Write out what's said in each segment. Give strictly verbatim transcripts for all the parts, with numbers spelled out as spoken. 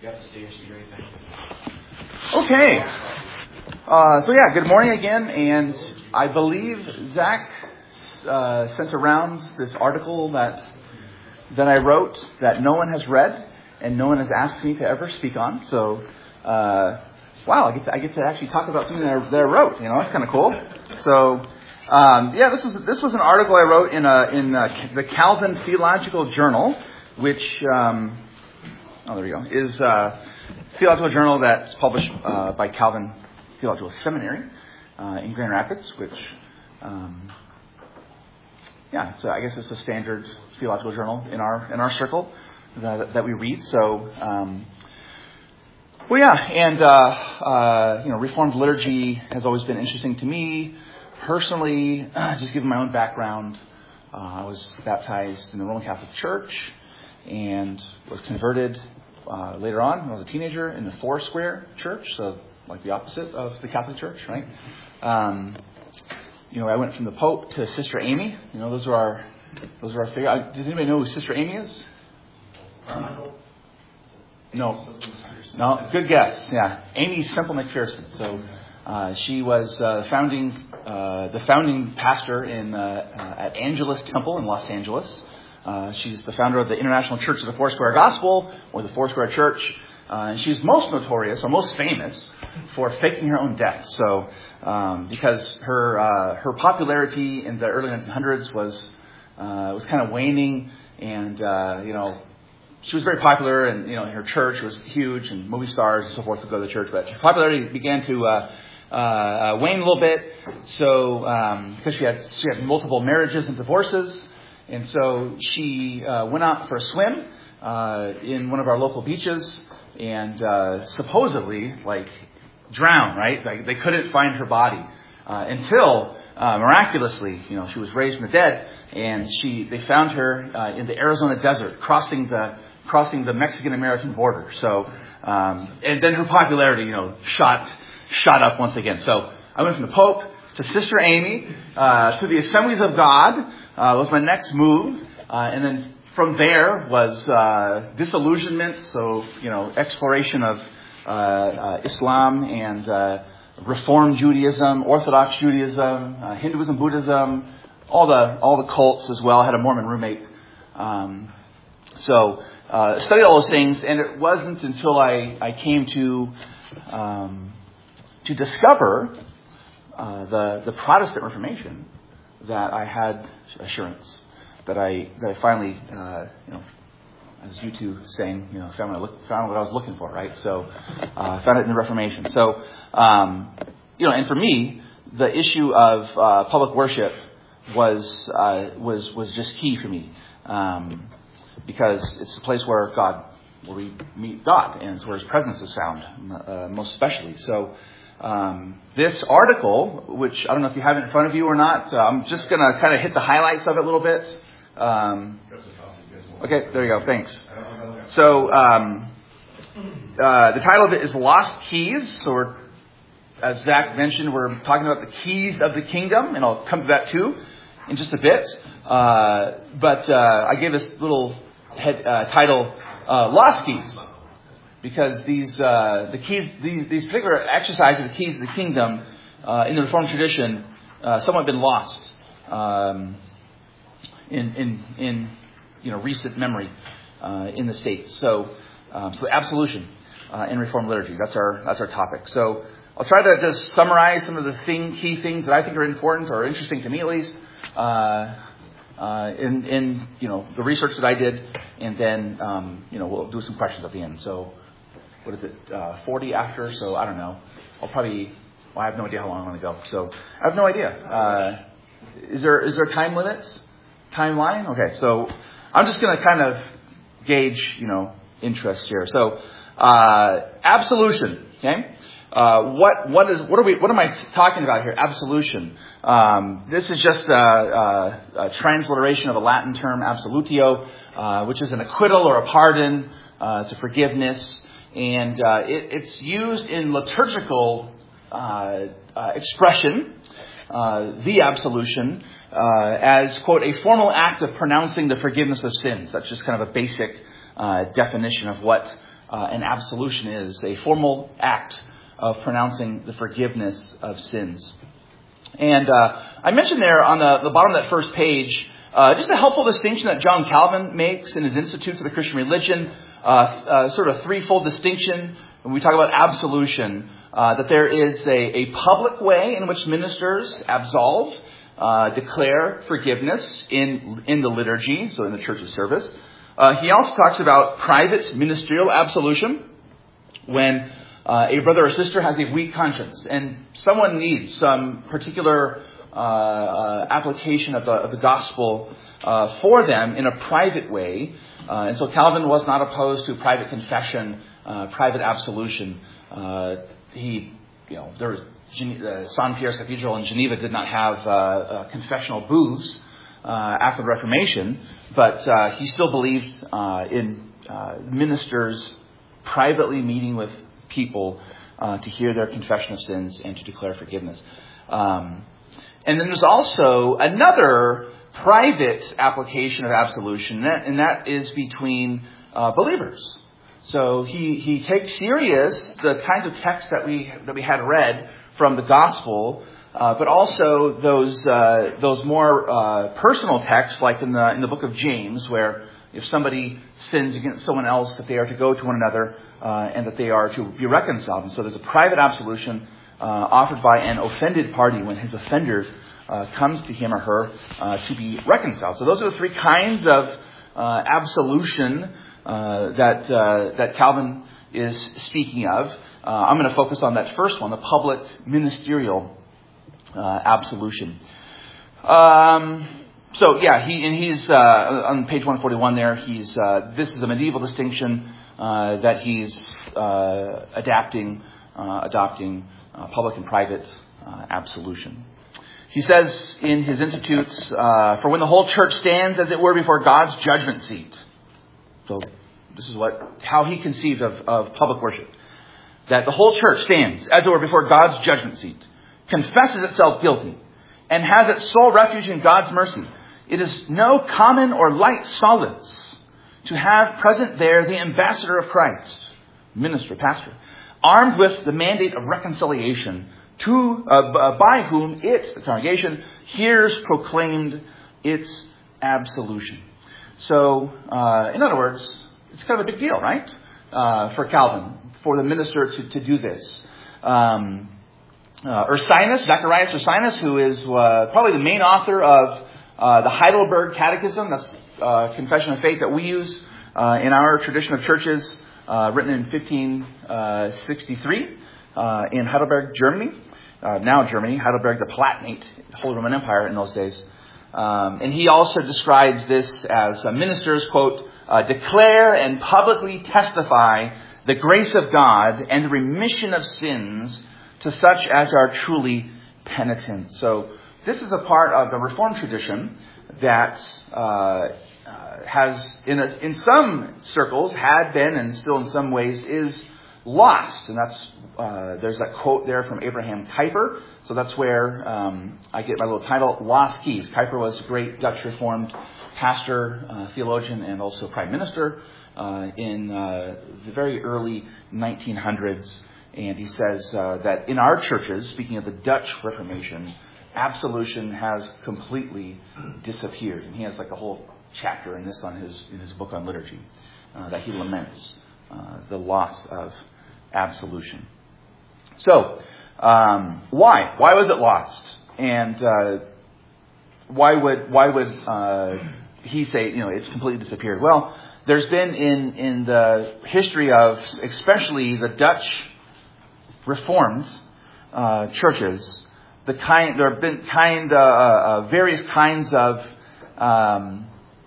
Okay. Uh, so yeah, good morning again. And I believe Zach uh, sent around this article that that I wrote that no one has read and no one has asked me to ever speak on. So, uh, wow, I get to, I get to actually talk about something that I, that I wrote. You know, that's kind of cool. So, um, yeah, this was this was an article I wrote in a, in a, the Calvin Theological Journal, which um, oh there we go is a theological journal that's published uh, by Calvin Theological Seminary uh, in Grand Rapids, which um, yeah, so I guess it's a standard theological journal in our in our circle that, that we read. So, um, well, yeah, and uh, uh, you know, Reformed liturgy has always been interesting to me personally. Uh, just given my own background, uh, I was baptized in the Roman Catholic Church and was converted uh, later on when I was a teenager in the Foursquare Church, so like the opposite of the Catholic Church, right? Um, you know, I went from the Pope to Sister Amy. You know, those are our those are our figure. Uh, does anybody know who Sister Amy is? No, no. Good guess. Yeah, Amy Semple McPherson. So uh, she was uh, founding uh, the founding pastor in uh, uh, at Angelus Temple in Los Angeles. Uh, she's the founder of the International Church of the Foursquare Gospel, or the Foursquare Church. Uh, and she's most notorious, or most famous, for faking her own death. So, um, because her uh, her popularity in the early nineteen hundreds was uh, was kind of waning, and uh, you know, she was very popular, and you know, her church was huge, and movie stars and so forth would go to the church. But her popularity began to uh, uh, uh, wane a little bit. So, um, because she had she had multiple marriages and divorces, and so she uh, went out for a swim uh, in one of our local beaches. And uh, supposedly, like, drowned, right? Like, they couldn't find her body uh, until, uh, miraculously, you know, she was raised from the dead, and she they found her uh, in the Arizona desert, crossing the crossing the Mexican-American border. So, um, and then her popularity, you know, shot shot up once again. So, I went from the Pope to Sister Amy uh, to the Assemblies of God uh, was my next move, uh, and then. From there was uh, disillusionment, so, you know, exploration of uh, uh, Islam and uh, Reform Judaism, Orthodox Judaism, uh, Hinduism, Buddhism, all the all the cults as well. I had a Mormon roommate. Um, so uh, studied all those things, and it wasn't until I, I came to um, to discover uh, the, the Protestant Reformation that I had assurance. That I that I finally, uh, you know, as you two saying, you know, found what I, look, found what I was looking for, right? So, uh, found it in the Reformation. So, um, you know, and for me, the issue of uh, public worship was uh, was was just key for me, um, because it's a place where God, where we meet God, and it's where His presence is found, uh, most especially. So. Um, this article, which I don't know if you have it in front of you or not, uh, I'm just going to kind of hit the highlights of it a little bit. Um, okay, there you go. Thanks. So, um, uh, the title of it is Lost Keys. So, we're, as Zach mentioned, we're talking about the keys of the kingdom, and I'll come to that too in just a bit. Uh, but uh, I gave this little head, uh, title, uh, Lost Keys. Because these uh, the keys, these, these particular exercises, the keys of the kingdom, uh, in the Reformed tradition, uh, somewhat been lost um, in in in you know recent memory uh, in the States. So, um, so absolution uh, in Reformed liturgy. That's our that's our topic. So I'll try to just summarize some of the thing, key things that I think are important or interesting to me at least. Uh, uh, in in you know the research that I did, and then um, you know we'll do some questions at the end. So. What is it, uh, forty after? So I don't know. I'll probably, well, I have no idea how long I'm going to go. So I have no idea. Uh, is there is there time limits? Timeline? Okay, so I'm just going to kind of gauge, you know, interest here. So uh, absolution, okay? Uh, what what is what are we what am I talking about here? Absolution. Um, this is just a, a, a transliteration of a Latin term, absolutio, uh, which is an acquittal or a pardon. Uh, it's a forgiveness. And uh, it, it's used in liturgical uh, uh, expression, uh, the absolution, uh, as, quote, a formal act of pronouncing the forgiveness of sins. That's just kind of a basic uh, definition of what uh, an absolution is, a formal act of pronouncing the forgiveness of sins. And uh, I mentioned there on the, the bottom of that first page, uh, just a helpful distinction that John Calvin makes in his Institutes of the Christian Religion, uh, uh, sort of a threefold distinction when we talk about absolution, uh, that there is a, a public way in which ministers absolve, uh, declare forgiveness in, in the liturgy, so in the church's service. Uh, he also talks about private ministerial absolution when uh, a brother or sister has a weak conscience and someone needs some particular uh, uh, application of the, of the gospel uh, for them in a private way. Uh, and so Calvin was not opposed to private confession, uh, private absolution. Uh, he, you know, there was uh, Saint Pierre's Cathedral in Geneva did not have uh, uh, confessional booths uh, after the Reformation, but uh, he still believed uh, in uh, ministers privately meeting with people uh, to hear their confession of sins and to declare forgiveness. Um, and then there's also another private application of absolution, and that, and that is between uh, believers. So he, he takes serious the kinds of texts that we that we had read from the gospel, uh, but also those uh, those more uh, personal texts, like in the in the book of James, where if somebody sins against someone else, that they are to go to one another uh, and that they are to be reconciled. And so there's a private absolution uh, offered by an offended party when his offender uh, comes to him or her uh, to be reconciled. So those are the three kinds of uh, absolution uh, that uh, that Calvin is speaking of. Uh, I'm going to focus on that first one, the public ministerial uh, absolution. Um, so yeah, he and he's uh, on page one forty-one there. He's uh, this is a medieval distinction uh, that he's uh, adapting, uh, adopting uh, public and private uh, absolution. He says in his Institutes, uh, for when the whole church stands, as it were, before God's judgment seat. So this is what how he conceived of, of public worship. That the whole church stands, as it were, before God's judgment seat, confesses itself guilty, and has its sole refuge in God's mercy. It is no common or light solace to have present there the ambassador of Christ, minister, pastor, armed with the mandate of reconciliation, to uh, by whom it, the congregation, hears proclaimed its absolution. So, uh, in other words, it's kind of a big deal, right? Uh, for Calvin, for the minister to, to do this. Um, uh, Ursinus, Zacharias Ursinus, who is uh, probably the main author of uh, the Heidelberg Catechism, that's uh, confession of faith that we use uh, in our tradition of churches, uh, written in fifteen sixty-three uh, in Heidelberg, Germany. Uh, now Germany, Heidelberg, the Palatinate, the Holy Roman Empire in those days. Um, and he also describes this as uh, ministers, quote, uh, declare and publicly testify the grace of God and the remission of sins to such as are truly penitent. So this is a part of the Reformed tradition that uh, uh, has, in a, in some circles, had been and still in some ways is lost. And that's uh, there's that quote there from Abraham Kuyper. So that's where um, I get my little title, Lost Keys. Kuyper was a great Dutch Reformed pastor, uh, theologian, and also prime minister uh, in uh, the very early nineteen hundreds. And he says uh, that in our churches, speaking of the Dutch Reformation, absolution has completely disappeared. And he has like a whole chapter in this on his in his book on liturgy uh, that he laments uh, the loss of absolution. So, um, why? Why was it lost? And uh, why would why would uh, he say, you know, it's completely disappeared? Well, there's been in in the history of especially the Dutch Reformed uh, churches, the kind there have been kind uh, uh, various kinds of um,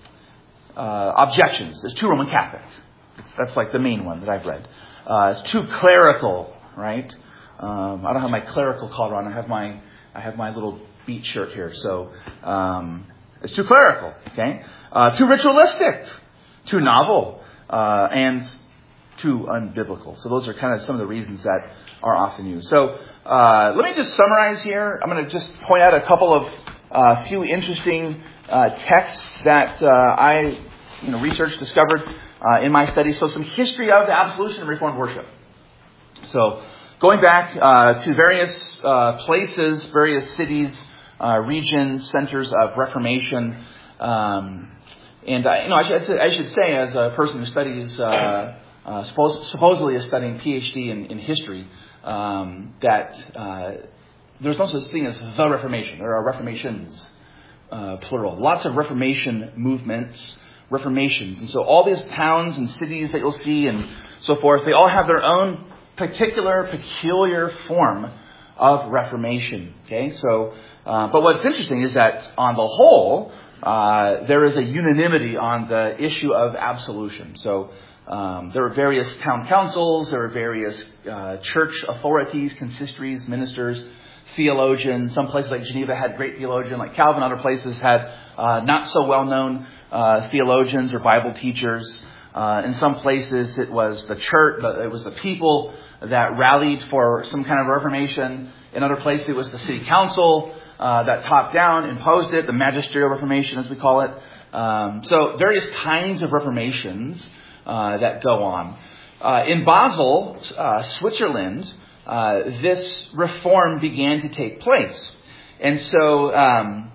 uh, objections. There's too Roman Catholic. That's like the main one that I've read. Uh, it's too clerical, right? Um, I don't have my clerical collar on. I have my I have my little beat shirt here. So um, it's too clerical, okay? Uh, too ritualistic, too novel, uh, and too unbiblical. So those are kind of some of the reasons that are often used. So uh, let me just summarize here. I'm going to just point out a couple of uh, few interesting uh, texts that uh, I you know researched, discovered uh, in my study. So some history of the Absolution and Reformed worship. So going back uh, to various uh, places, various cities, uh, regions, centers of Reformation. Um, and I, you know, I should, I should say, as a person who studies, uh, uh, suppose, supposedly is studying P H D in, in history, um, that uh, there's no such thing as the Reformation. There are Reformations, uh, plural. Lots of Reformation movements, Reformations. And so all these towns and cities that you'll see and so forth, they all have their own particular, peculiar form of Reformation. Okay, so, uh, but what's interesting is that on the whole, uh, there is a unanimity on the issue of absolution. So, um, there are various town councils, there are various uh, church authorities, consistories, ministers, theologians. Some places like Geneva had great theologians, like Calvin. Other places had uh, not so well-known uh, theologians or Bible teachers. Uh, in some places, it was the church, it was the people that rallied for some kind of reformation. In other places, it was the city council uh, that top down imposed it, the magisterial reformation, as we call it. Um, so various kinds of reformations uh, that go on. Uh, in Basel, uh, Switzerland, uh, this reform began to take place. And so um,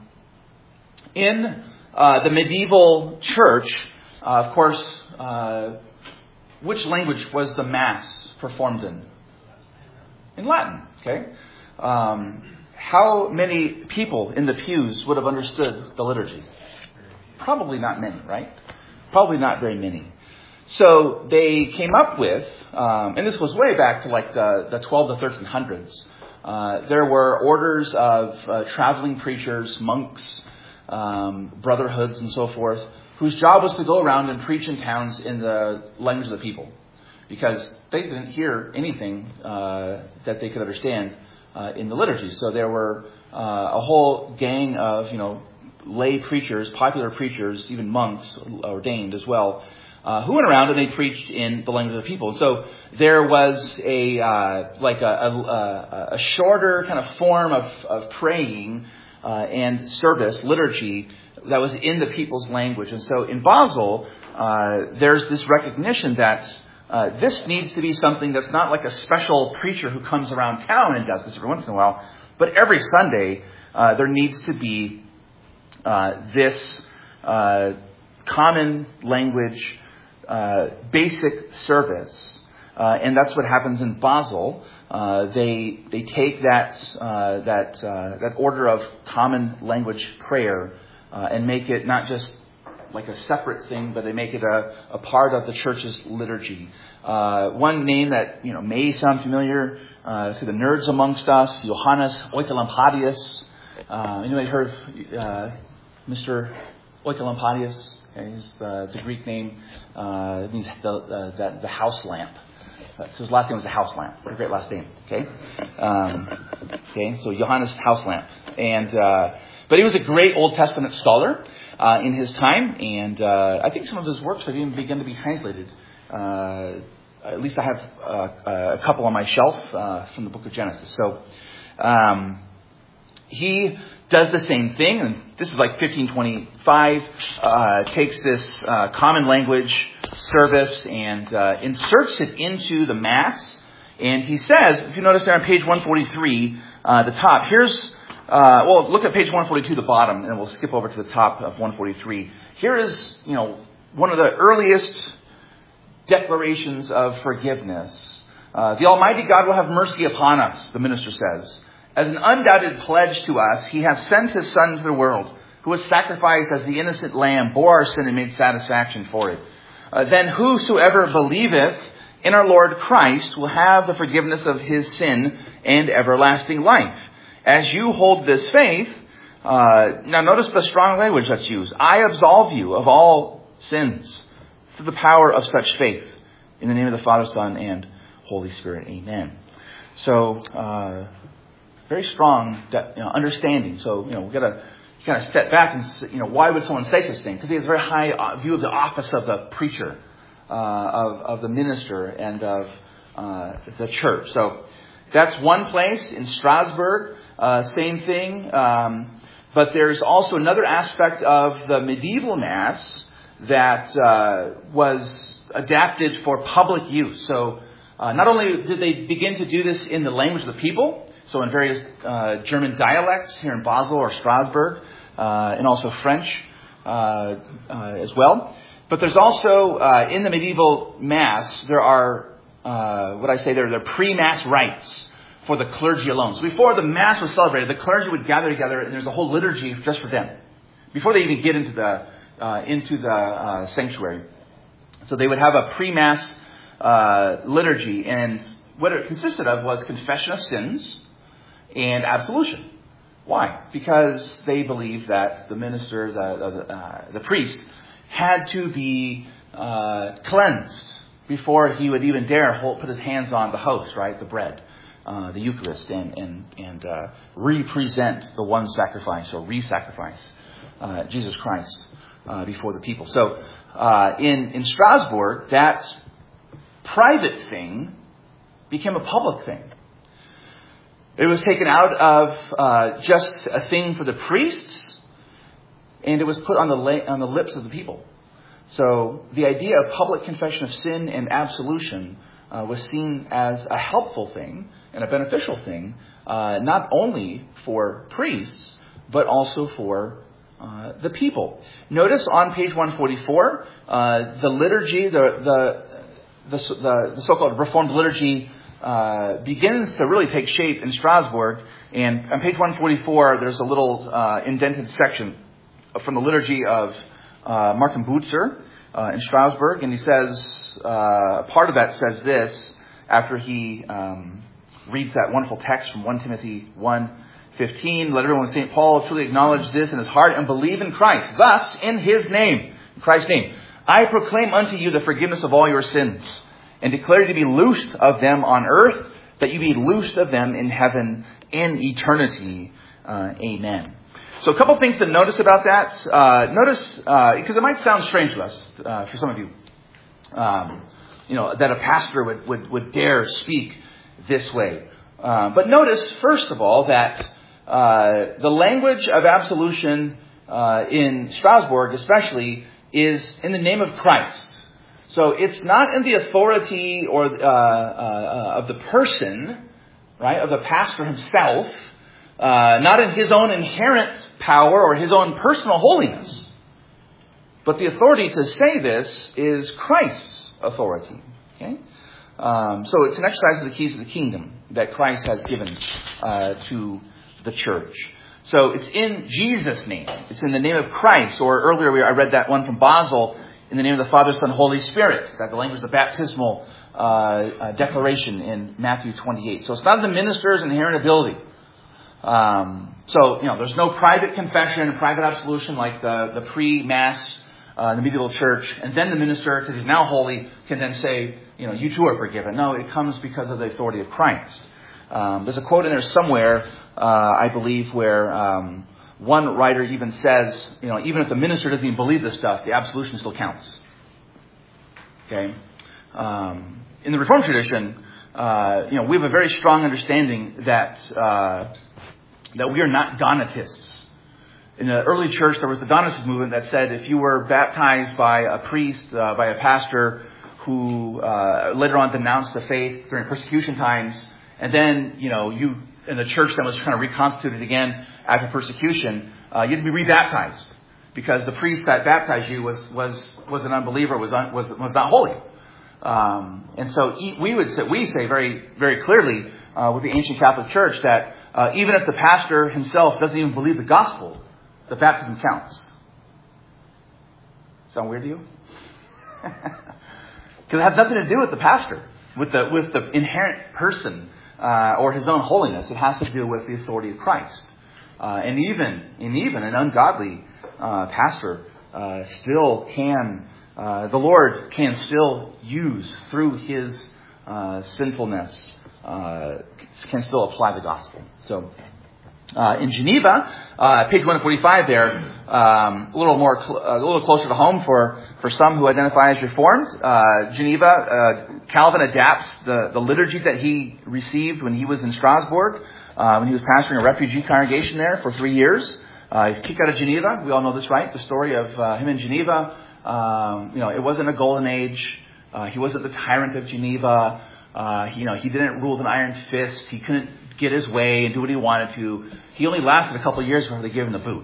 in uh, the medieval church, uh, of course, uh, which language was the Mass performed in? In Latin, okay? Um, how many people in the pews would have understood the liturgy? Probably not many, right? Probably not very many. So they came up with, um, and this was way back to like the, the twelve to thirteen hundreds. Uh, there were orders of uh, traveling preachers, monks, um, brotherhoods, and so forth, whose job was to go around and preach in towns in the language of the people, because they didn't hear anything uh, that they could understand uh, in the liturgy. So there were uh, a whole gang of, you know, lay preachers, popular preachers, even monks ordained as well, uh, who went around and they preached in the language of the people. So there was a uh, like a, a, a shorter kind of form of, of praying uh, and service, liturgy, that was in the people's language. And so in Basel, uh, there's this recognition that Uh, this needs to be something that's not like a special preacher who comes around town and does this every once in a while, but every Sunday uh, there needs to be uh, this uh, common language, uh, basic service, uh, and that's what happens in Basel. Uh, they they take that uh, that uh, that order of common language prayer uh, and make it not just like a separate thing, but they make it a, a part of the church's liturgy. Uh, one name that, you know, may sound familiar uh, to the nerds amongst us, Johannes Oecolampadius. Uh, anybody heard of uh, Mister Oecolampadius? Okay, he's, uh, it's a Greek name. Uh, it means the, uh, the, the house lamp. Uh, so his last name was the house lamp. What a great last name. Okay. Um, okay. So Johannes House Lamp, and uh, but he was a great Old Testament scholar Uh, in his time, and uh, I think some of his works have even begun to be translated. Uh, at least I have uh, a couple on my shelf uh, from the book of Genesis. So um, he does the same thing, and this is like fifteen twenty-five, uh, takes this uh, common language service and uh, inserts it into the Mass. And he says, if you notice there on page one forty-three, uh, the top, here's Uh, well, look at page one forty-two, the bottom, and we'll skip over to the top of one forty-three. Here is, you know, one of the earliest declarations of forgiveness. Uh, the Almighty God will have mercy upon us, the minister says. As an undoubted pledge to us, he hath sent his Son to the world, who was sacrificed as the innocent lamb, bore our sin and made satisfaction for it. Uh, then whosoever believeth in our Lord Christ will have the forgiveness of his sin and everlasting life. As you hold this faith, uh, now notice the strong language that's used. I absolve you of all sins through the power of such faith. In the name of the Father, Son, and Holy Spirit. Amen. So, uh, very strong you know, understanding. So, you know, we've got to kind of step back and, you know, why would someone say such thing? Because he has a very high view of the office of the preacher, uh, of, of the minister, and of uh, the church. So, that's one place. In Strasbourg, uh, same thing. Um, but there's also another aspect of the medieval Mass that uh, was adapted for public use. So uh, not only did they begin to do this in the language of the people, so in various uh, German dialects here in Basel or Strasbourg, uh, and also French uh, uh, as well. But there's also, uh, in the medieval Mass, there are, uh, what I say, there are pre-Mass rites for the clergy alone. So before the Mass was celebrated, the clergy would gather together, and there's a whole liturgy just for them, before they even get into the uh, into the uh, sanctuary. So they would have a pre-Mass uh, liturgy, and what it consisted of was confession of sins and absolution. Why? Because they believed that the minister, the the, uh, the priest, had to be uh, cleansed before he would even dare hold, put his hands on the host, right, the bread, uh, the Eucharist, and and and uh, represent the one sacrifice or re-sacrifice uh, Jesus Christ uh, before the people. So uh, in in Strasbourg, that private thing became a public thing. It was taken out of uh, just a thing for the priests, and it was put on the la- on the lips of the people. So the idea of public confession of sin and absolution uh, was seen as a helpful thing and a beneficial thing, uh, not only for priests, but also for uh, the people. Notice on page one forty-four, uh, the liturgy, the the the, the, the so-called Reformed liturgy, Uh, begins to really take shape in Strasbourg. And on page one forty-four, there's a little uh, indented section from the liturgy of uh, Martin Bucer uh, in Strasbourg. And he says, uh, part of that says this, after he um, reads that wonderful text from First Timothy one fifteen, let everyone with Saint Paul truly acknowledge this in his heart and believe in Christ. Thus, in his name, in Christ's name, I proclaim unto you the forgiveness of all your sins, and declare you to be loosed of them on earth, that you be loosed of them in heaven in eternity. Uh, amen. So a couple things to notice about that. Uh, notice, uh, because it might sound strange to us, uh, for some of you, um, you know, that a pastor would, would, would dare speak this way. Uh, but notice, first of all, that uh, the language of absolution uh, in Strasbourg especially is in the name of Christ. So it's not in the authority or uh, uh, of the person, right, of the pastor himself, uh, not in his own inherent power or his own personal holiness. But the authority to say this is Christ's authority. Okay, um, so it's an exercise of the keys of the kingdom that Christ has given uh, to the church. So it's in Jesus' name. It's in the name of Christ. Or earlier we, I read that one from Basel. In the name of the Father, Son, Holy Spirit. That the language of the baptismal uh, uh, declaration in Matthew twenty-eight. So it's not the minister's inherent ability. Um, so, you know, there's no private confession, private absolution like the, the pre-Mass uh, in the medieval church. And then the minister, because he's now holy, can then say, you know, you too are forgiven. No, it comes because of the authority of Christ. Um, there's a quote in there somewhere, uh, I believe, where Um, one writer even says, you know, even if the minister doesn't even believe this stuff, the absolution still counts. Okay? Um, in the Reformed tradition, uh, you know, we have a very strong understanding that uh, that we are not Donatists. In the early church, there was the Donatist movement that said if you were baptized by a priest, uh, by a pastor who uh, later on denounced the faith during persecution times, and then, you know, you and the church then was kind of reconstituted again after persecution, uh, you had to be rebaptized because the priest that baptized you was was was an unbeliever, was un, was was not holy. Um, and so we would say, we say very very clearly uh, with the ancient Catholic Church that uh, even if the pastor himself doesn't even believe the gospel, the baptism counts. Sound weird to you? Because it has nothing to do with the pastor, with the with the inherent person uh, or his own holiness. It has to do with the authority of Christ. Uh, and even, and even an ungodly uh, pastor uh, still can, uh, the Lord can still use through his uh, sinfulness, uh, can still apply the gospel. So, uh, in Geneva, uh, page one forty-five there, um, a little more, cl- a little closer to home for, for some who identify as Reformed. Uh, Geneva, uh, Calvin adapts the, the liturgy that he received when he was in Strasbourg. Uh, when he was pastoring a refugee congregation there for three years. Uh, he's kicked out of Geneva. We all know this, right? The story of uh, him in Geneva Um, you know, it wasn't a golden age. Uh, he wasn't the tyrant of Geneva. Uh, he, you know, he didn't rule with an iron fist. He couldn't get his way and do what he wanted to. He only lasted a couple of years before they gave him the boot.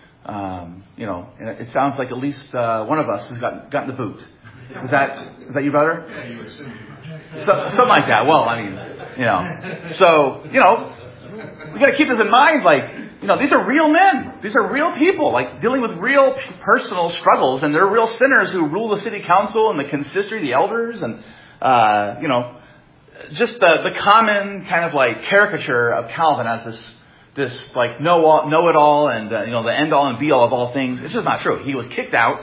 Um, you know, and it sounds like at least uh, one of us has gotten, gotten the boot. Is that is that you, brother? Yeah, you assume. So, something like that. Well, I mean, you know. So, you know, we got to keep this in mind. Like, you know, these are real men. These are real people, like dealing with real personal struggles, and they're real sinners who rule the city council and the consistory, the elders, and uh, you know, just the the common kind of like caricature of Calvin as this this like know know it all and uh, you know the end all and be all of all things. It's just not true. He was kicked out.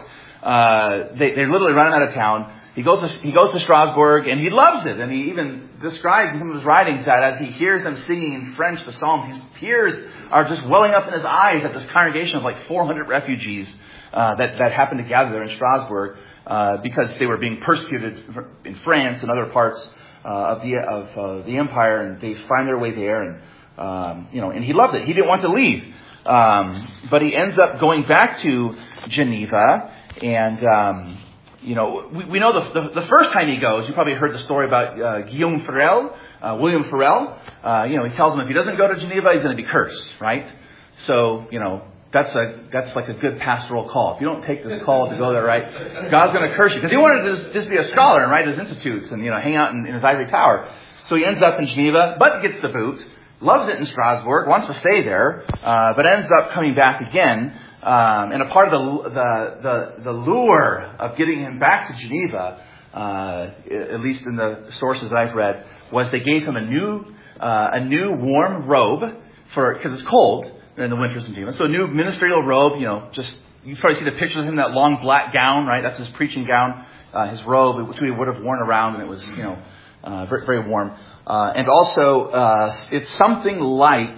Uh, they they literally run him out of town. He goes to he goes to Strasbourg and he loves it. And he even described in some of his writings that as he hears them singing in French the Psalms, his tears are just welling up in his eyes at this congregation of like four hundred refugees uh, that that happened to gather there in Strasbourg uh, because they were being persecuted in France and other parts uh, of the of uh, the empire, and they find their way there. And um, you know, and he loved it. He didn't want to leave, um, but he ends up going back to Geneva. And, um, you know, we, we know the, the the first time he goes, you probably heard the story about uh, Guillaume Farel, uh, William Farel. Uh, you know, he tells him if he doesn't go to Geneva, he's going to be cursed, right? So, you know, that's a that's like a good pastoral call. If you don't take this call to go there, right, God's going to curse you. Because he wanted to just, just be a scholar and write his institutes and, you know, hang out in, in his ivory tower. So he ends up in Geneva, but gets the boot, loves it in Strasbourg, wants to stay there, uh, but ends up coming back again. Um, and a part of the, the the the lure of getting him back to Geneva, uh, at least in the sources that I've read, was they gave him a new uh, a new warm robe for because it's cold in the winters in Geneva. So a new ministerial robe, you know, just you probably see the pictures of him in that long black gown, right? That's his preaching gown, uh, his robe, which he would have worn around, and it was you know uh, very very warm. Uh, and also, uh, it's something like.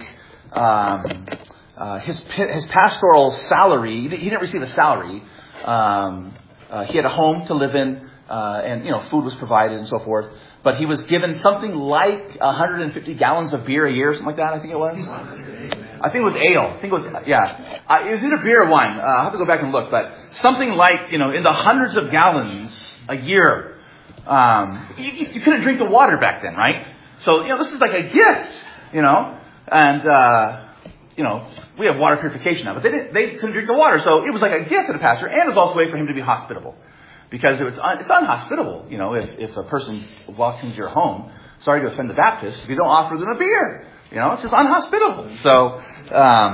Um, Uh, his his pastoral salary, he didn't receive a salary. Um, uh, he had a home to live in, uh, and you know food was provided and so forth. But he was given something like one hundred fifty gallons of beer a year, something like that. I think it was. I think it was ale. I think it was yeah. Uh, it was either beer or wine. Uh, I'll have to go back and look, but something like you know in the hundreds of gallons a year. Um, you, you couldn't drink the water back then, right? So you know this is like a gift, you know, and. Uh, You know, we have water purification now, but they didn't, they couldn't drink the water. So it was like a gift to the pastor, and it was also a way for him to be hospitable. Because it was un, it's unhospitable, you know, if, if a person walks into your home, sorry to offend the Baptists, if you don't offer them a beer. You know, it's just unhospitable. So, um,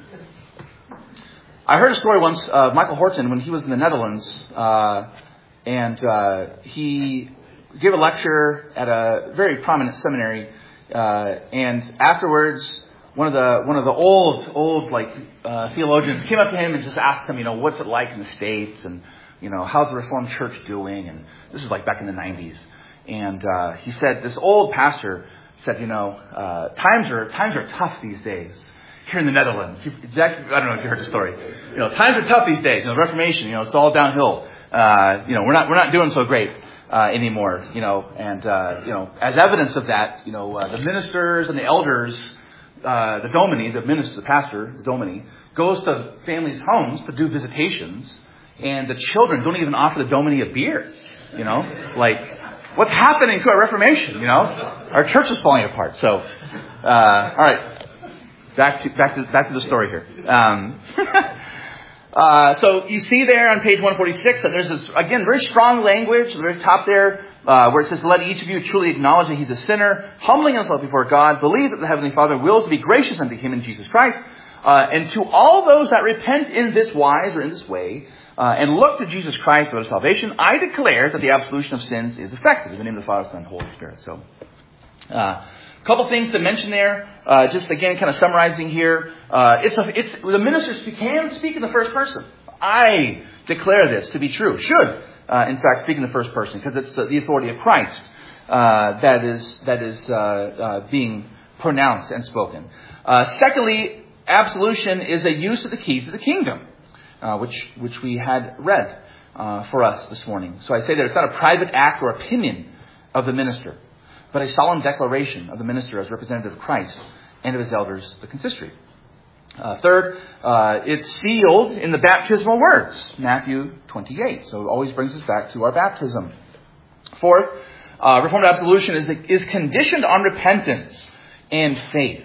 I heard a story once of Michael Horton when he was in the Netherlands, uh, and uh, he gave a lecture at a very prominent seminary, uh, and afterwards, One of the one of the old old like uh, theologians came up to him and just asked him, you know, what's it like in the States, and you know, how's the Reformed Church doing? And this is like back in the nineties. And uh, he said, this old pastor said, you know, uh, times are times are tough these days here in the Netherlands. Jack, I don't know if you heard the story. You know, times are tough these days. You know, the Reformation, you know, it's all downhill. Uh, you know, we're not we're not doing so great uh, anymore. You know, and uh, you know, as evidence of that, you know, uh, the ministers and the elders. Uh, the domini, the minister, the pastor, the domini, goes to families' homes to do visitations, and the children don't even offer the domini a beer. You know, like what's happening to our Reformation? You know, our church is falling apart. So, uh, all right, back to back to back to the story here. Um, uh, so you see there on page one forty-six that there's this again very strong language at the very top there. Uh, where it says, let each of you truly acknowledge that he's a sinner, humbling himself before God, believe that the Heavenly Father wills to be gracious unto him in Jesus Christ. Uh, and to all those that repent in this wise or in this way, uh, and look to Jesus Christ for their salvation, I declare that the absolution of sins is effective in the name of the Father, Son, and Holy Spirit. So, uh, a couple things to mention there. Uh, just again, kind of summarizing here. Uh, it's, a, it's the ministers can speak in the first person. I declare this to be true. Should. Uh, in fact, speaking in the first person, because it's uh, the authority of Christ uh, that is that is uh, uh, being pronounced and spoken. Uh, secondly, absolution is a use of the keys of the kingdom, uh, which which we had read uh, for us this morning. So I say that it's not a private act or opinion of the minister, but a solemn declaration of the minister as representative of Christ and of his elders, the consistory. Uh, third, uh, it's sealed in the baptismal words, Matthew twenty-eight. So it always brings us back to our baptism. Fourth, uh, Reformed absolution is, is conditioned on repentance and faith.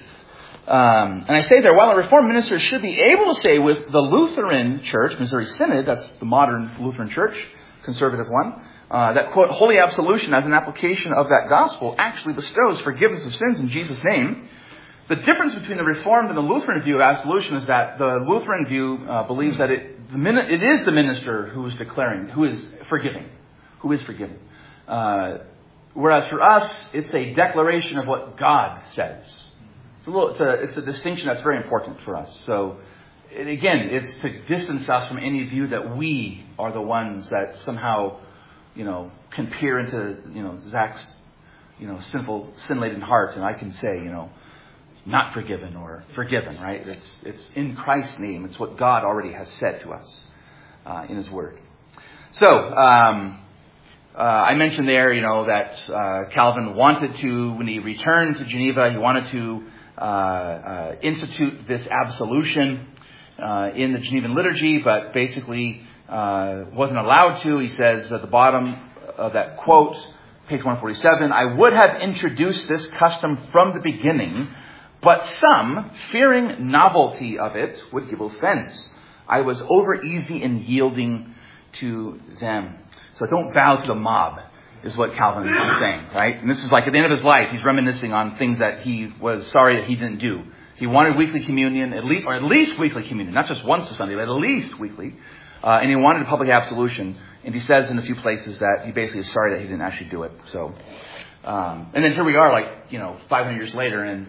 Um, and I say there, while a Reformed minister should be able to say with the Lutheran Church, Missouri Synod, that's the modern Lutheran Church, conservative one, uh, that, quote, holy absolution as an application of that gospel actually bestows forgiveness of sins in Jesus' name. The difference between the Reformed and the Lutheran view of absolution is that the Lutheran view uh, believes that it, the min- it is the minister who is declaring, who is forgiving, who is forgiving. Uh, whereas for us, it's a declaration of what God says. It's a, little, it's, a, it's a distinction that's very important for us. So, it, again, it's to distance us from any view that we are the ones that somehow, you know, can peer into, you know, Zach's, you know, sinful, sin-laden heart, and I can say, you know, not forgiven or forgiven, right? It's it's in Christ's name. It's what God already has said to us uh, in His Word. So, um, uh, I mentioned there, you know, that uh, Calvin wanted to, when he returned to Geneva, he wanted to uh, uh, institute this absolution uh, in the Genevan liturgy, but basically uh, wasn't allowed to. He says at the bottom of that quote, page one forty-seven, I would have introduced this custom from the beginning, but some, fearing novelty of it, would give offense. I was over easy in yielding to them. So don't bow to the mob, is what Calvin is saying, right? And this is like at the end of his life, he's reminiscing on things that he was sorry that he didn't do. He wanted weekly communion, at least, or at least weekly communion, not just once a Sunday, but at least weekly. Uh, and he wanted a public absolution. And he says in a few places that he basically is sorry that he didn't actually do it. So, um, and then here we are, like, you know, five hundred years later, and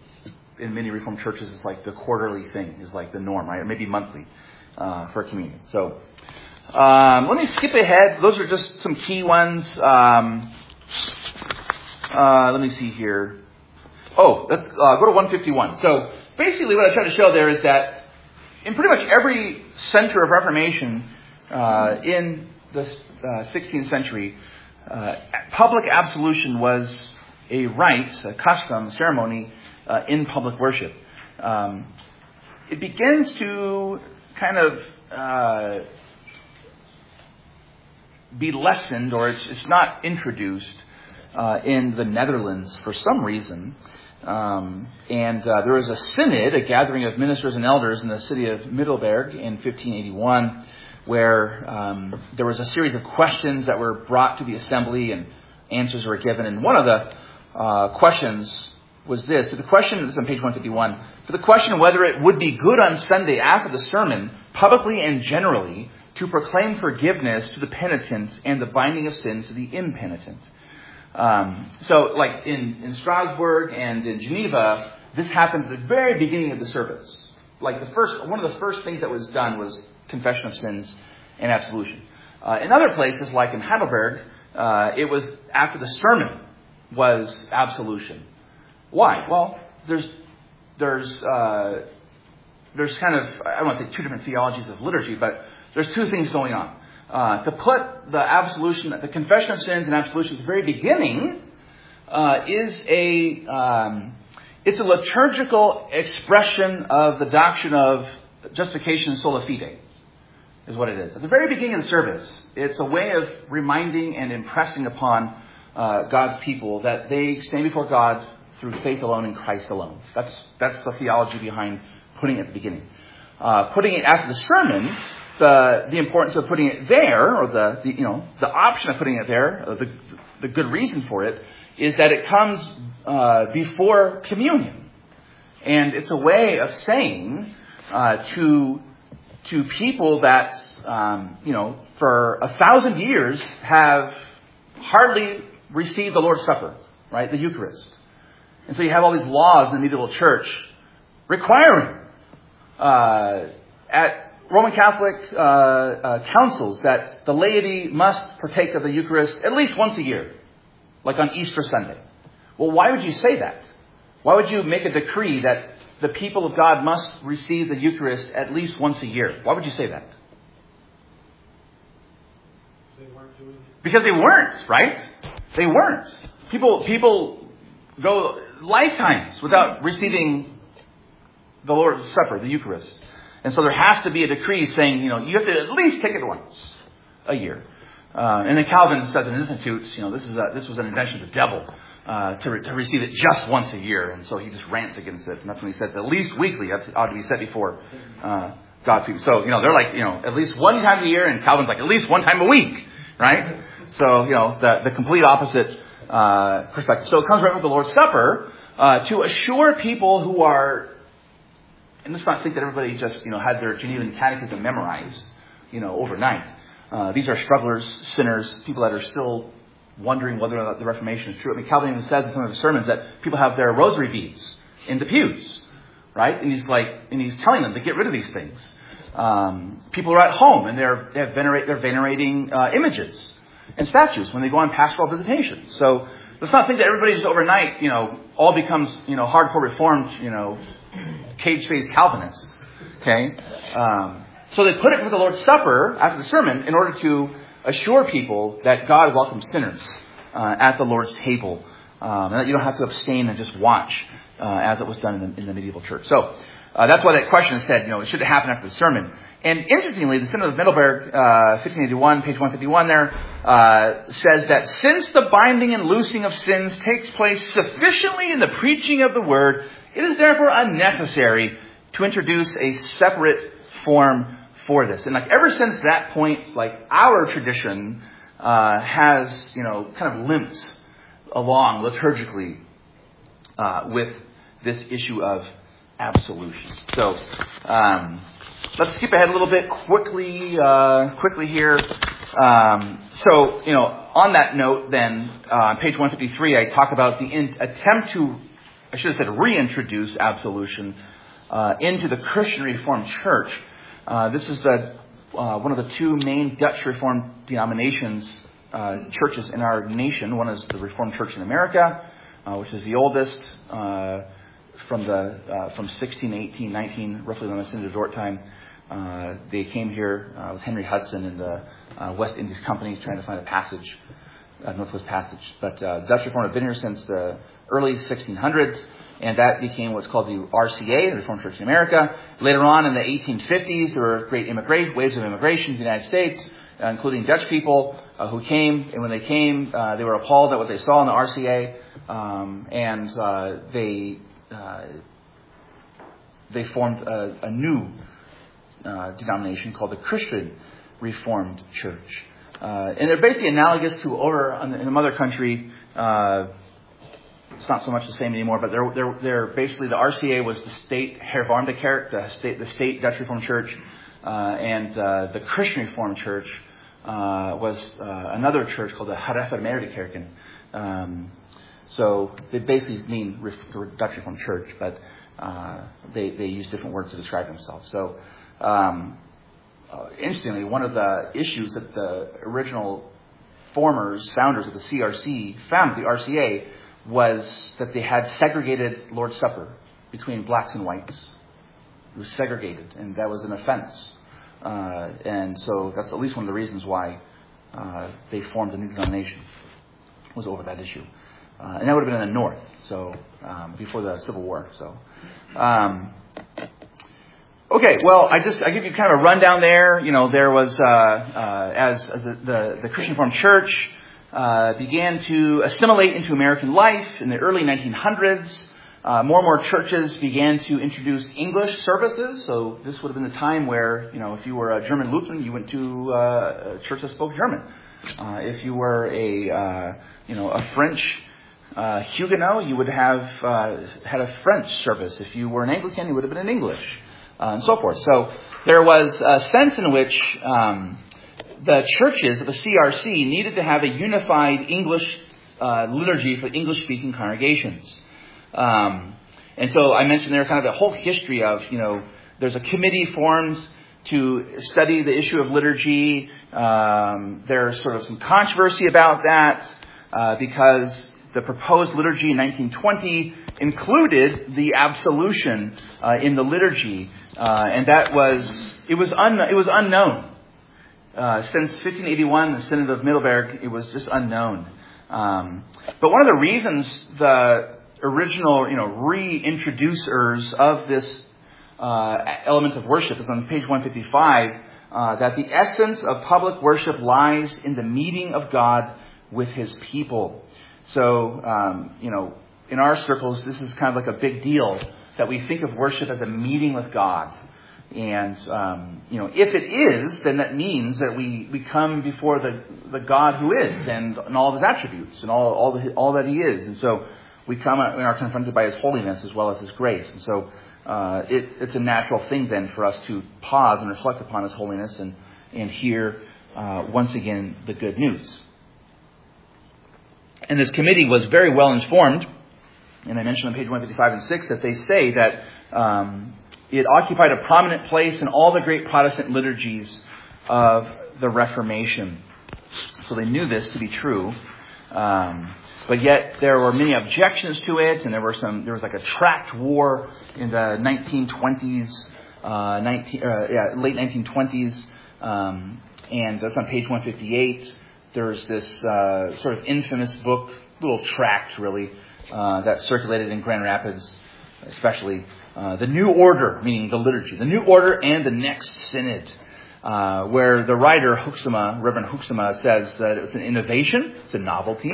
in many Reformed churches, it's like the quarterly thing is like the norm, right? Or maybe monthly uh, for communion. So um, let me skip ahead. Those are just some key ones. Um, uh, let me see here. Oh, let's uh, go to one fifty-one. So basically what I try to show there is that in pretty much every center of Reformation uh, in the uh, sixteenth century, uh, public absolution was a rite, a custom, a ceremony Uh, in public worship. Um, it begins to kind of uh, be lessened, or it's, it's not introduced uh, in the Netherlands for some reason. Um, and uh, there was a synod, a gathering of ministers and elders in the city of Middelburg in fifteen eighty-one, where um, there was a series of questions that were brought to the assembly and answers were given. And one of the uh, questions was this. To the question, this is on page one fifty-one, for the question whether it would be good on Sunday after the sermon, publicly and generally, to proclaim forgiveness to the penitent and the binding of sins to the impenitent. Um, so, like in, in Strasbourg and in Geneva, this happened at the very beginning of the service. Like the first, one of the first things that was done was confession of sins and absolution. Uh, in other places, like in Heidelberg, uh, it was after the sermon was absolution. Why? Well, there's there's uh, there's kind of, I don't want to say two different theologies of liturgy, but there's two things going on. Uh, to put the absolution, the confession of sins and absolution at the very beginning uh, is a um, it's a liturgical expression of the doctrine of justification sola fide, is what it is. At the very beginning of the service, it's a way of reminding and impressing upon uh, God's people that they stand before God through faith alone in Christ alone. That's that's the theology behind putting it at the beginning. Uh, putting it after the sermon, the the importance of putting it there, or the, the you know the option of putting it there, or the the good reason for it, is that it comes uh, before communion, and it's a way of saying uh, to to people that um, you know for a thousand years have hardly received the Lord's Supper, right, the Eucharist. And so you have all these laws in the medieval church requiring uh, at Roman Catholic uh, uh, councils that the laity must partake of the Eucharist at least once a year, like on Easter Sunday. Well, why would you say that? Why would you make a decree that the people of God must receive the Eucharist at least once a year? Why would you say that? They weren't doing it. Because they weren't, right? They weren't. People, people go lifetimes without receiving the Lord's Supper, the Eucharist. And so there has to be a decree saying, you know, you have to at least take it once a year. Uh, and then Calvin says in his Institutes, you know, this is a, this was an invention of the devil uh, to, re- to receive it just once a year. And so he just rants against it. And that's when he says at least weekly ought to, ought to be set before uh, God's people. So, you know, they're like, you know, at least one time a year. And Calvin's like, at least one time a week. Right? So, you know, the, the complete opposite uh, perspective. So it comes right with the Lord's Supper uh, to assure people who are, and let's not think that everybody just, you know, had their Genevan Catechism memorized, you know, overnight. Uh, these are strugglers, sinners, people that are still wondering whether or not the Reformation is true. I mean, Calvin even says in some of his sermons that people have their rosary beads in the pews, right? And he's like, and he's telling them to get rid of these things. Um, people are at home and they're they have venerate, they're venerating uh, images and statues when they go on pastoral visitations. So let's not think that everybody just overnight, you know, all becomes, you know, hardcore Reformed, you know, cage-faced Calvinists. Okay. Um, So they put it for the Lord's Supper after the sermon in order to assure people that God welcomes sinners uh, at the Lord's table. Um, and that you don't have to abstain and just watch uh, as it was done in the, in the medieval church. So uh, that's why that question is said, you know, it should happen after the sermon. And interestingly, the Synod of Middelburg, uh, fifteen eighty-one, page one fifty-one there, uh, says that since the binding and loosing of sins takes place sufficiently in the preaching of the word, it is therefore unnecessary to introduce a separate form for this. And like ever since that point, like our tradition uh, has, you know, kind of limped along liturgically uh, with this issue of absolution. So um, let's skip ahead a little bit quickly, uh, quickly here. Um, so, you know, on that note, then, uh, on page one fifty-three, I talk about the in- attempt to, I should have said, reintroduce absolution uh, into the Christian Reformed Church. Uh, this is the uh, one of the two main Dutch Reformed denominations, uh, churches in our nation. One is the Reformed Church in America, uh, which is the oldest, uh, from the uh, from sixteen eighteen, nineteen, roughly around the Synod of Dort time. Uh, they came here uh, with Henry Hudson and the uh, West Indies Company trying to find a passage, uh, Northwest Passage. But uh, Dutch Reformed have been here since the early sixteen hundreds. And that became what's called the R C A, the Reformed Church in America. Later on in the eighteen fifties, there were great immigration, waves of immigration to the United States, uh, including Dutch people uh, who came. And when they came, uh, they were appalled at what they saw in the R C A. Um, and uh, they uh, they formed a, a new uh, denomination called the Christian Reformed Church. Uh, and they're basically analogous to over in the mother country. Uh, It's not so much the same anymore, but they're they're they're basically the R C A was the state Hervormde Kerk, the state the state Dutch Reformed Church, uh, and uh, the Christian Reformed Church uh, was uh, another church called the Gereformeerde Kerken. Um, so they basically mean Dutch Reformed Church, but uh, they they use different words to describe themselves. So um, uh, interestingly, one of the issues that the original formers, founders of the C R C found, the R C A, was that they had segregated Lord's Supper between blacks and whites. It was segregated, and that was an offense. Uh, and so that's at least one of the reasons why uh, they formed a new denomination, was over that issue. Uh, and that would have been in the North, so um, before the Civil War. So, um, okay, well, I just I give you kind of a rundown there. You know, there was uh, uh, as as the the, the Christian Reformed Church Uh, began to assimilate into American life in the early nineteen hundreds. Uh, more and more churches began to introduce English services. So this would have been the time where, you know, if you were a German Lutheran, you went to uh, a church that spoke German. Uh, if you were a, uh, you know, a French uh, Huguenot, you would have uh, had a French service. If you were an Anglican, you would have been in English, uh, and so forth. So there was a sense in which Um, the churches of the C R C needed to have a unified English uh, liturgy for English-speaking congregations. Um, and so I mentioned there kind of the whole history of, you know, there's a committee formed to study the issue of liturgy. Um, there's sort of some controversy about that uh, because the proposed liturgy in nineteen twenty included the absolution uh, in the liturgy. Uh, and that was, it was, un- it was unknown. Uh, since fifteen eighty-one, the Synod of Middelburg, it was just unknown. Um, but one of the reasons the original, you know, reintroducers of this uh, element of worship is on page one fifty-five, uh, that the essence of public worship lies in the meeting of God with his people. So, um, you know, in our circles, this is kind of like a big deal that we think of worship as a meeting with God. And, um, you know, if it is, then that means that we, we come before the, the God who is and, and all of his attributes and all, all, the, all that he is. And so we come and are confronted by his holiness as well as his grace. And so uh, it, it's a natural thing then for us to pause and reflect upon his holiness and, and hear uh, once again the good news. And this committee was very well informed. And I mentioned on page one fifty-five and six that they say that um, it occupied a prominent place in all the great Protestant liturgies of the Reformation. So they knew this to be true. Um, but yet there were many objections to it, and there were some. There was like a tract war in the nineteen twenties, uh, nineteen, uh, yeah, late nineteen twenties, um, and that's on page one fifty-eight. There's this uh, sort of infamous book, little tract really, uh, that circulated in Grand Rapids, especially. Uh, the New Order, meaning the liturgy, the New Order and the Next Synod, uh, where the writer, Hoeksema, Reverend Hoeksema, says that it's an innovation, it's a novelty,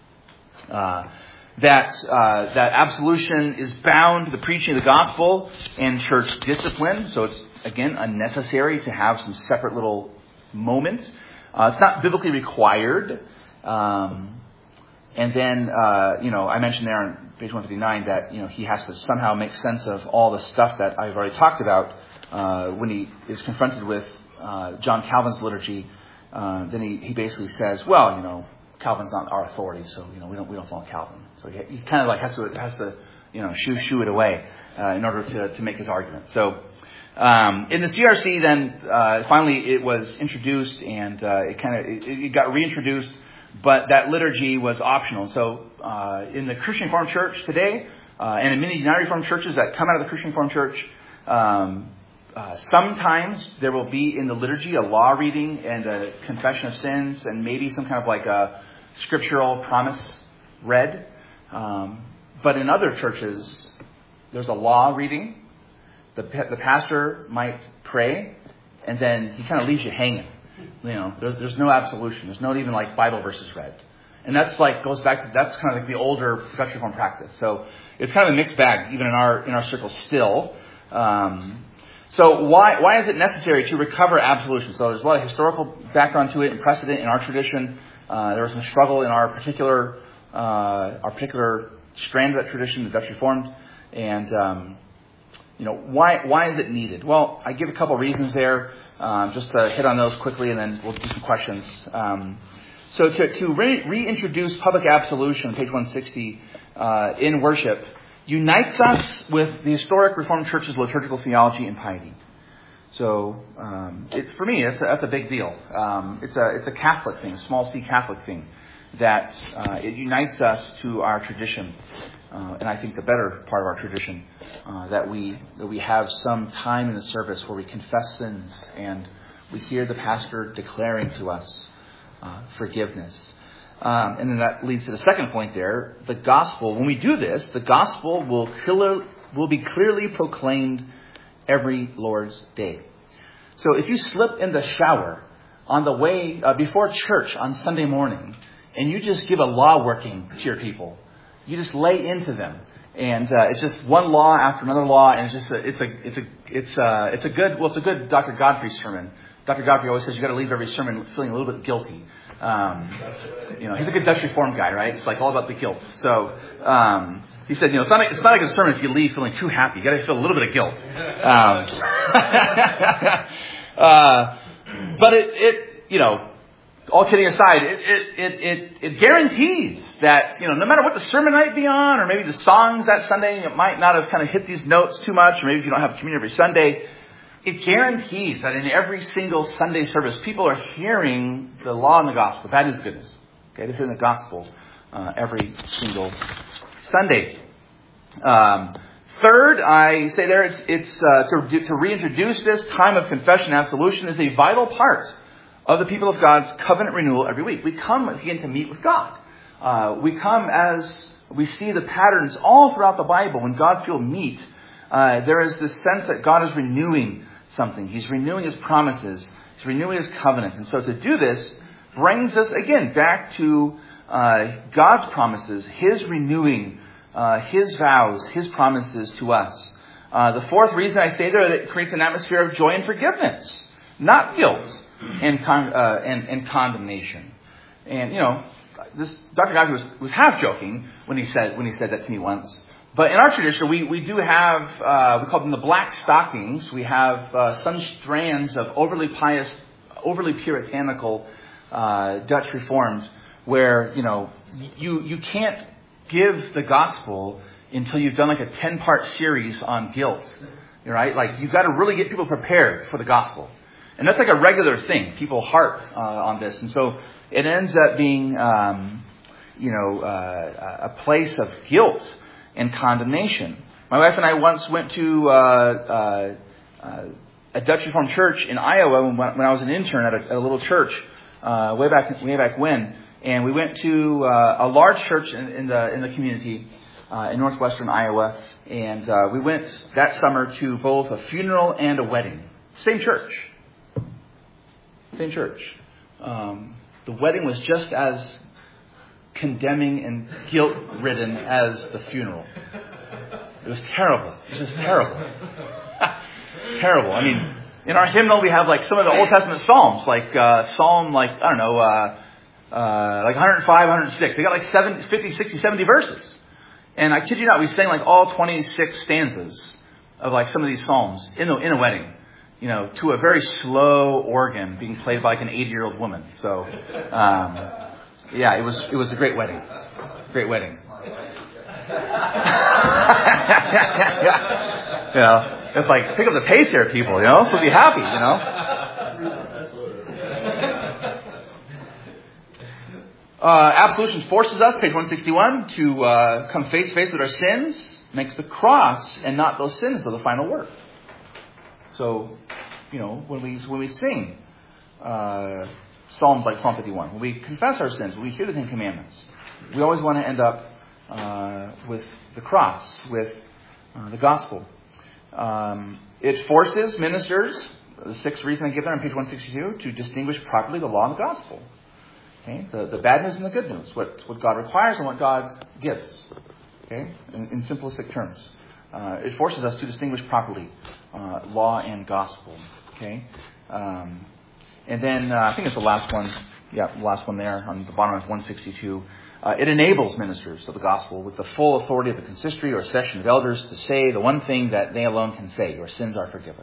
uh, that uh, that absolution is bound to the preaching of the gospel and church discipline, so it's, again, unnecessary to have some separate little moments. Uh, it's not biblically required. Um, and then, uh, you know, I mentioned there on page one fifty-nine that, you know, he has to somehow make sense of all the stuff that I've already talked about uh, when he is confronted with uh, John Calvin's liturgy. Uh, then he, he basically says, well, you know, Calvin's not our authority, so, you know, we don't we don't follow Calvin. So he, he kind of like has to has to you know shoo shoo it away uh, in order to to make his argument. So um, in the C R C, then uh, finally it was introduced and uh, it kind of it, it got reintroduced. But that liturgy was optional. So uh, in the Christian Reformed Church today, uh, and in many United Reformed churches that come out of the Christian Reformed Church, um, uh, sometimes there will be in the liturgy a law reading and a confession of sins and maybe some kind of like a scriptural promise read. Um, but in other churches, there's a law reading. The, the pastor might pray, and then he kind of leaves you hanging. You know, there's, there's no absolution. There's not even like Bible verses read. And that's like, goes back to, that's kind of like the older Dutch Reformed practice. So it's kind of a mixed bag, even in our, in our circles still. Um, so why, why is it necessary to recover absolution? So there's a lot of historical background to it and precedent in our tradition. Uh, there was some struggle in our particular, uh, our particular strand of that tradition, the Dutch Reformed. And, um, you know, why, why is it needed? Well, I give a couple reasons there. Um, just to hit on those quickly, and then we'll do some questions. Um, so to, to re- reintroduce public absolution, page one sixty, uh, in worship, unites us with the historic Reformed Church's liturgical theology and piety. So um, it, for me, it's a, that's a big deal. Um, it's a it's a Catholic thing, a small C Catholic thing, that uh, it unites us to our tradition. Uh, and I think the better part of our tradition, uh, that we that we have some time in the service where we confess sins and we hear the pastor declaring to us uh, forgiveness. Um, and then that leads to the second point there. The gospel, when we do this, the gospel will, clear, will be clearly proclaimed every Lord's Day. So if you slip in the shower on the way uh, before church on Sunday morning and you just give a law working to your people, you just lay into them, and uh, it's just one law after another law, and it's just a, it's a it's a it's a it's a good well it's a good Doctor Godfrey sermon. Doctor Godfrey always says you got to leave every sermon feeling a little bit guilty. Um, you know, he's a good Dutch Reformed guy, right? It's like all about the guilt. So um, he said, you know, it's not a, it's not a good sermon if you leave feeling too happy. You got to feel a little bit of guilt. Um, uh, but it it you know. All kidding aside, it, it, it, it, it guarantees that, you know, no matter what the sermon might be on, or maybe the songs that Sunday, it might not have kind of hit these notes too much, or maybe if you don't have communion every Sunday, it guarantees that in every single Sunday service, people are hearing the law and the gospel. That is goodness. Okay, they're hearing the gospel uh, every single Sunday. Um, third, I say there, it's, it's uh, to, to reintroduce this time of confession and absolution is a vital part of the people of God's covenant renewal every week. We come again to meet with God. Uh, we come as we see the patterns all throughout the Bible when God's people meet uh, there is this sense that God is renewing something. He's renewing His promises. He's renewing His covenants. And so to do this brings us, again, back to uh, God's promises, His renewing, uh, His vows, His promises to us. Uh, the fourth reason I say there, that it creates an atmosphere of joy and forgiveness, not guilt and, con- uh, and, and condemnation. And, you know, this Doctor Godfrey was, was half joking when he said when he said that to me once. But in our tradition, we, we do have, uh, we call them the black stockings. We have uh, some strands of overly pious, overly puritanical uh, Dutch Reformed where, you know, you you can't give the gospel until you've done like a ten-part series on guilt. Right? Like, you've got to really get people prepared for the gospel. And that's like a regular thing. People harp uh, on this. And so it ends up being, um, you know, uh, a place of guilt and condemnation. My wife and I once went to uh, uh, uh, a Dutch Reformed church in Iowa when, when I was an intern at a, at a little church uh, way back way back when, and we went to uh, a large church in, in the in the community uh, in northwestern Iowa, and uh, we went that summer to both a funeral and a wedding. Same church, same church. Um, the wedding was just as condemning and guilt-ridden as the funeral. It was terrible. It was just terrible. Terrible. I mean, in our hymnal we have like some of the Old Testament Psalms, like uh, Psalm, like, I don't know, uh, uh, like one oh five, one oh six. They got like seventy, fifty, sixty, seventy verses. And I kid you not, we sang like all twenty-six stanzas of like some of these Psalms in, the, in a wedding, you know, to a very slow organ being played by like an eighty-year-old woman. So, um, yeah, it was it was a great wedding. Great wedding. You know, it's like, pick up the pace here, people, you know, so be happy, you know. Uh, absolution forces us, page one sixty-one, to uh, come face to face with our sins, makes the cross and not those sins the final word. So, you know, when we when we sing uh, Psalms like Psalm fifty-one, when we confess our sins, when we hear the Ten Commandments, we always want to end up uh, with the cross, with uh, the gospel. Um, it forces ministers, the sixth reason I give there on page one sixty-two, to distinguish properly the law and the gospel. Okay, the, the bad news and the good news, what, what God requires and what God gives. Okay, in, in simplistic terms. Uh, it forces us to distinguish properly uh, law and gospel. Okay, um, and then uh, I think it's the last one. Yeah, the last one there on the bottom of one sixty-two. Uh, it enables ministers of the gospel with the full authority of the consistory or session of elders to say the one thing that they alone can say: your sins are forgiven.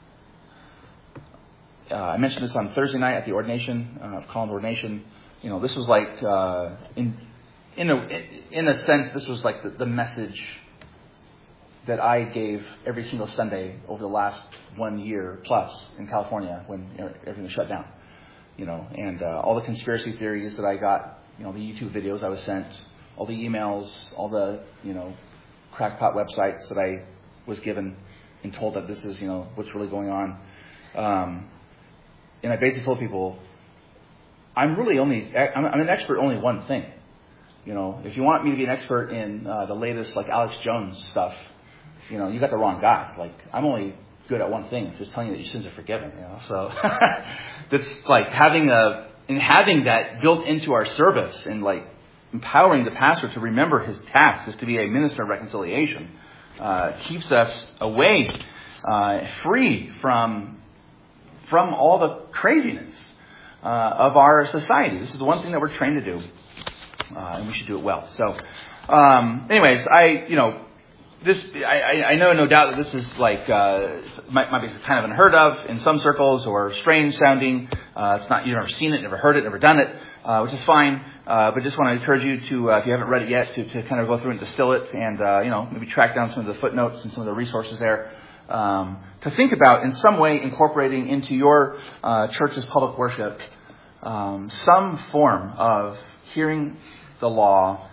Uh, I mentioned this on Thursday night at the ordination, uh, Collins ordination. You know, this was like, uh, in in a in a sense, this was like the, the message that I gave every single Sunday over the last one year plus in California when, you know, everything was shut down. You know, and uh, all the conspiracy theories that I got, you know, the YouTube videos I was sent, all the emails, all the, you know, crackpot websites that I was given and told that this is, you know, what's really going on. Um, and I basically told people, I'm really only, I'm, I'm an expert only one thing. You know, if you want me to be an expert in uh, the latest, like, Alex Jones stuff, you know, you got the wrong guy. Like, I'm only good at one thing, just telling you that your sins are forgiven, you know. So that's like having a, and having that built into our service and like empowering the pastor to remember his task is to be a minister of reconciliation, uh, keeps us away, uh, free from, from all the craziness uh, of our society. This is the one thing that we're trained to do, uh, and we should do it well. So, um, anyways, I, you know, This I, I know no doubt that this is like uh, might, might be kind of unheard of in some circles or strange sounding. Uh, it's not, you've never seen it, never heard it, never done it, uh, which is fine. Uh, but just want to encourage you to, uh, if you haven't read it yet, to, to kind of go through and distill it, and uh, you know, maybe track down some of the footnotes and some of the resources there um, to think about in some way incorporating into your uh, church's public worship um, some form of hearing the law,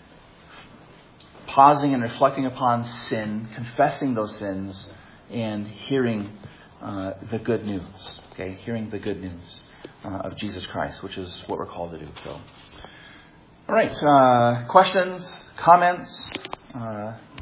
pausing and reflecting upon sin, confessing those sins, and hearing uh, the good news. Okay, hearing the good news uh, of Jesus Christ, which is what we're called to do. So, all right, uh, questions, comments. Uh,